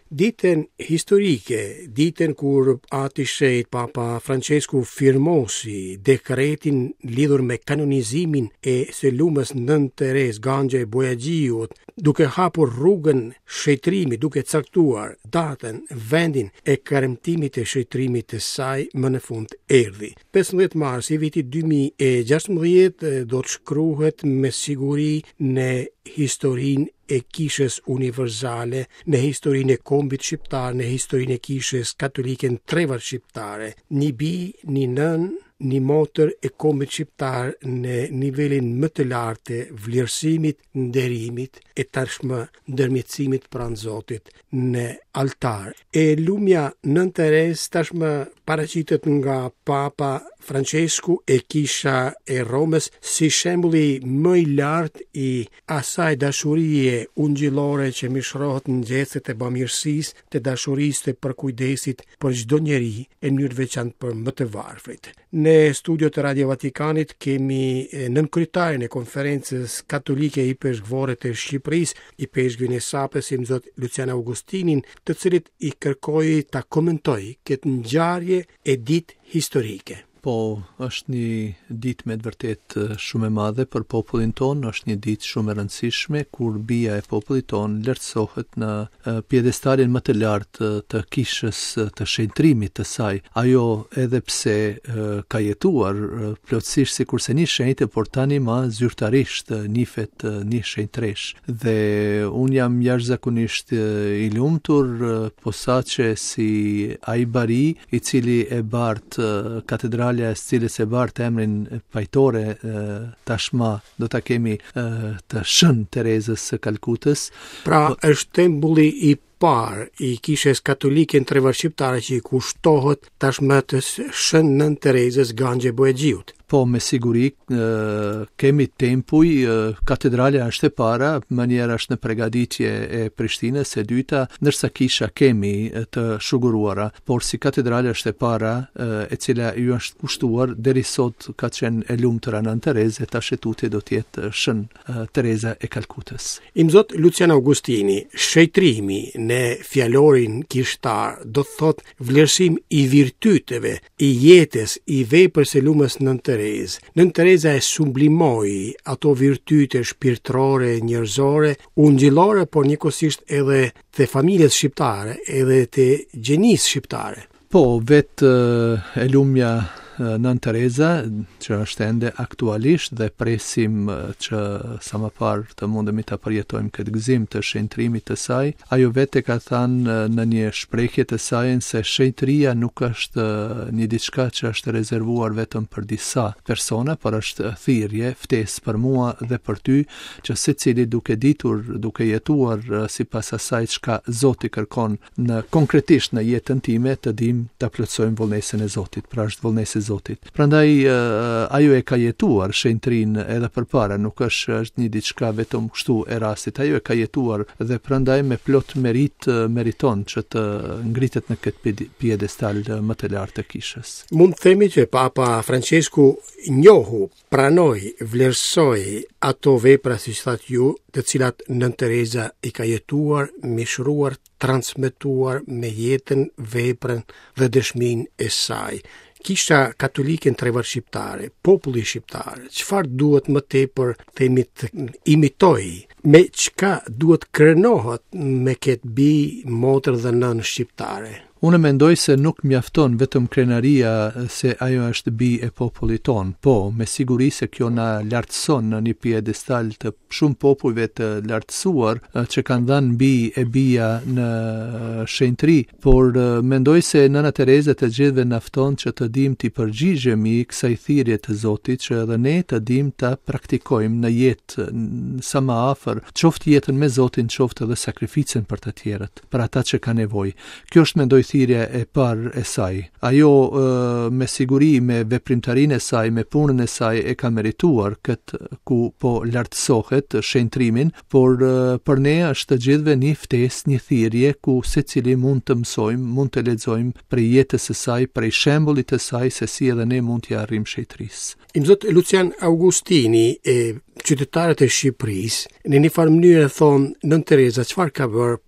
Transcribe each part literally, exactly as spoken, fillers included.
Ditën historike, ditën kur ati shet Papa Francesku firmosi dekretin lidhur me kanonizimin e së lumës Nën Terezë Ganxhe Bojaxhiut, duke hapur rrugën shëtrimit, duke caktuar datën, vendin e karemtimit e shëtrimit të saj, më në fund erdhi. pesëmbëdhjetë mars i vitit dy mijë e gjashtëmbëdhjetë do të shkruhet me siguri në historinë e kishës universale, në historinë e kombit shqiptar, në historinë e kishës katolike në trevat shqiptare. Një bi, një nën, një motër e kombit shqiptar në nivelin më të lartë të vlerësimit, nderimit e tashmë ndërmjetësimit pranë Zotit në altar. E lumja Nën Terezë tashmë paraqitet nga Papa Francesku e kisha e Romës si shembulli më i lartë i asaj dashurie ungjillore që mishrohet në gjecet e bamirësisë, të dashurisë të përkujdesit për çdo njeri e në mënyrë veçantë për më të varfrit. Në studiot e Radio Vatikanit kemi nën kryetarin e konferencës katolike i peshkvorë të Shqipërisë, i peshkvin e sapës, i Zot Lucian Augustinin, të cilit i kërkoi ta komentoj këtë ngjarje e ditë historike. Po, është një ditë me të vërtet shumë e madhe për popullin ton, është një ditë shumë e rëndësishme kur bija e popullit ton lartësohet në pjedestalin më të lartë të kishës të shenjtrimit të saj. Ajo edhe pse ka jetuar plotësisht sikurse një shenjtë, por tani më zyrtarisht nifet një shenjtresh. Dhe un jam jashtëzakonisht i lumtur posaçe si ai bari i cili e bart katedralën e cilës e bart emrin pajtore tashma do ta kemi të Shën Terezës së Kalkutës. Pra është tembulli i parë i kishës katolike në trevat shqiptare që i kushtohet tashmë të Shën Nën Terezës Ganxhe Bojaxhiut. Po, me siguri, kemi tempuj, katedralja është e para, mënjera është në pregaditje e Prishtinës, e dyta, nërsa kisha kemi të shuguruara, por si katedralja është e para, e cila ju është kushtuar, deri sot ka qenë e lumtëra Nën Terezë, ta shetutje do tjetë Shën Tereza e Kalkutës. Imzot Lucian Augustini, shëjtrimi në fjalorin kishtar do të thot vlerësim i virtyteve, i jetës, i vepër së lumës Nën Terezë. Nën Tereza e sublimoi ato virtyte shpirtërore, njerëzore, ungjillore, por njëkohësisht edhe të familjes shqiptare, edhe të gjenisë shqiptare. Po, vetë e lumja Nën Tereza, që është ende aktualisht dhe presim që sa më parë të mundemi të përjetojmë këtë gëzim të shenjtrimit të saj. Ajo vetë ka thënë në një shprehje të saj se shenjtëria nuk është një diçka që është rezervuar vetëm për disa persona, por është thirrje, ftesë për mua dhe për ty, që secili duke ditur, duke jetuar sipas asaj çka Zoti kërkon në konkretisht në jetën time, të dim ta plotësojmë vullnesën e Zotit. Pra është vullnesi Zotit. Prandaj uh, ajo e ka jetuar shenjtrinë edhe përpara, nuk është është një diçka vetëm kështu e rastit. Ajo e ka jetuar dhe prandaj me plot merit meriton që të ngritet në këtë piedestal më të lartë të kishës. Mund të themi që Papa Francesku njohu, pranoi, vlerësoi ato vepra si thatë ju, të cilat Nën Tereza i ka jetuar, mishruar, transmetuar me jetën, veprën dhe dëshminë e saj. Kisha katolike në trevat shqiptare, populli shqiptar, çfarë duhet më tepër themi të imitoj, me çka duhet krenohet me këtë bi, motër dhe nën shqiptare? Unë mendoj se nuk mjafton vetëm krenaria se ajo është bi e popullit ton, po me siguri se kjo na lartëson në një piedestal të shumë popujve të lartësuar që kanë dhënë bi e bija në shenjtëri, por mendoj se Nëna Tereza të gjithëve na fton që të dim të përgjigjemi kësaj thirrje të Zotit, që edhe ne të dim ta praktikojmë në jetë sa më afër, qoftë jetën me Zotin, qoftë edhe sakrificën për të tjerët, për ata që kanë nevojë. Kjo është mendoj thirrja e parë e saj. Ajo e, me siguri, me veprimtarinë e saj, me punën e saj e ka merituar këtë ku po lartësohet shenjtrimin, por e, për ne është të gjithëve një ftesë, një thirrje ku secili mund të mësojmë, mund të lexojmë prej jetës së saj, prej shembullit të saj se si edhe ne mund t'i arrijmë shenjtërisë. Imzot Lucian Augustini e qytetarët e Shqipërisë në një farë mënyrë thonë Nën Tereza çfarë ka bërë për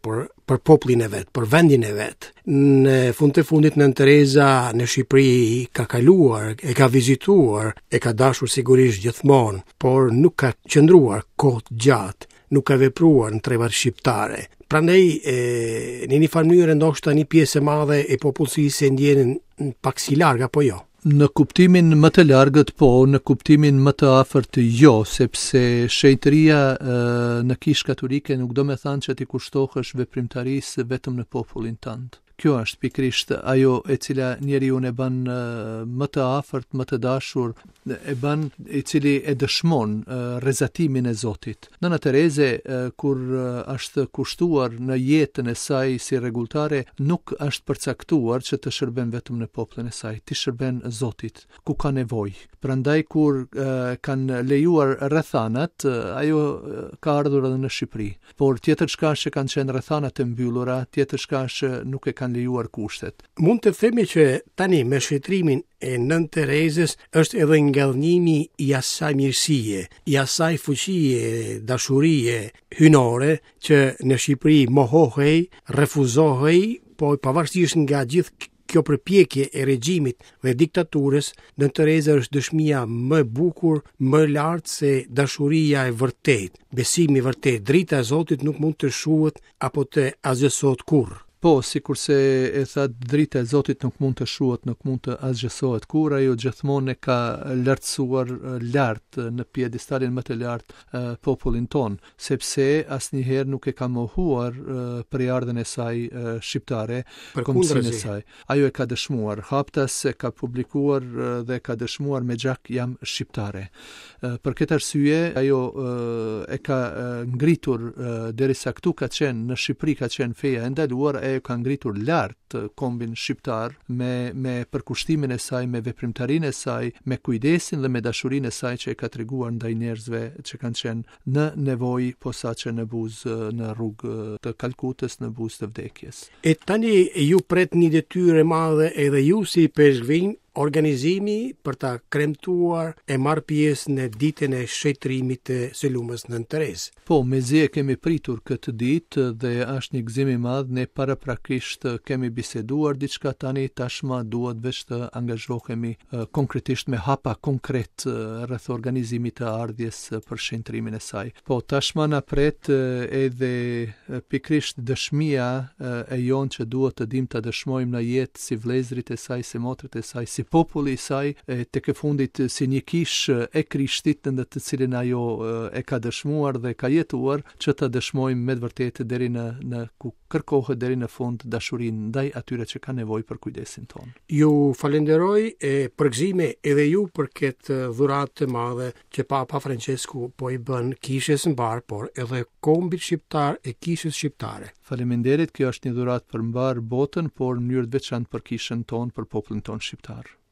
për popullin e vet, për vendin e vet. Në fund të fundit Nën Tereza në Shqipëri ka kaluar, e ka vizituar, e ka dashur sigurisht gjithmonë, por nuk ka qëndruar kohë gjatë, nuk ka vepruar në trevat shqiptare. Prandaj e, në një farë mënyrë ndoshta një pjesë e madhe e popullsisë e ndjenin pak si larg apo jo. Në kuptimin më të largët po, në kuptimin më të afërt jo, sepse shenjtëria në Kishë Katolike nuk do me thënë që ti kushtohesh veprimtarisë vetëm në popullin tënd. Kjo është pikrisht ajo e cila njeriu e bën më të afërt, më të dashur, e bën i cili e dëshmon rrezatimin e Zotit. Nëna Tereze, kur është kushtuar në jetën e saj si rregulltare, nuk është përcaktuar që të shërben vetëm në popullin e saj, ti shërben Zotit, ku ka nevojë. Prandaj kur kanë lejuar rrethanat, ajo ka ardhur edhe në Shqipëri. Por tjetër çka që kanë qenë rrethanat e mbyllura, tjetër çka që nuk e kanë lejuar kushtet. Mund të themi që tani me shëtrimin e Nën Terezës është edhe ngellnimi i asaj mirësie, i asaj fuqie, dashurie hynore që në Shqipëri mohohej, refuzohej, po pavarësisht nga gjithë kjo përpjekje e regjimit dhe diktaturës, Nën Tereza është dëshmia më bukur, më lartë se dashuria e vërtet, besimi i vërtet, drita e Zotit nuk mund të shuhet apo të asgjësohet kurrë. Po, si kurse e tha, drita e Zotit nuk mund të shuhet, nuk mund të asgjësohet kur, ajo gjithmonë e ka lartësuar lart në piedestalin më të lartë uh, popullin ton, sepse asnjëherë nuk e ka mohuar uh, përjardhjen e saj uh, shqiptare, kombësinë e saj. Ajo e ka dëshmuar. Haptas e ka publikuar uh, dhe ka dëshmuar me gjak jam shqiptare. Uh, për këtë arsye, ajo uh, e ka uh, ngritur uh, derisa këtu ka qenë në Shqipëri ka qenë feja e ndaluar, e ka ngritur lart kombin shqiptar me me përkushtimin e saj, me veprimtarinë e saj, me kujdesin dhe me dashurinë e saj që e ka treguar ndaj njerëzve që kanë qenë në nevojë posaçe në buzë në rrugë të Kalkutës, në buzë të vdekjes. E tani ju pret një detyrë e madhe edhe ju si peshqvin, organizimi për ta kremtuar e marrë pjesë në ditën e shëtrimit të së lumës Nën Terezë. Po, mezi e kemi pritur këtë ditë dhe është një gëzim i madh, ne paraprakisht kemi biseduar diçka, tani tashma duhet veç të angazhohemi uh, konkretisht me hapa konkret uh, rreth organizimit të ardhjes uh, për shëntrimin e saj. Po, tashma na pret uh, edhe uh, pikrisht dëshmia uh, e jon që duhet të dim të dëshmojmë në jetë si vlezrit e saj, si motrat e saj, si populli i saj, tek e fundit si një kishë e Krishtit në të cilin ajo e ka dëshmuar dhe ka jetuar, që të dëshmojmë me të vërtetë deri në në ku kërkohet deri në fund dashurinë ndaj atyre që kanë nevojë për kujdesin ton. Ju falenderoj e përgëzime edhe ju për këtë dhuratë të madhe që Papa Francesku po i bën kishës mbar, por edhe kombit shqiptar e kishës shqiptare. Faleminderit, kjo është një dhuratë për mbar botën, por në mënyrë të veçantë për kishën ton, për popullin ton shqiptar.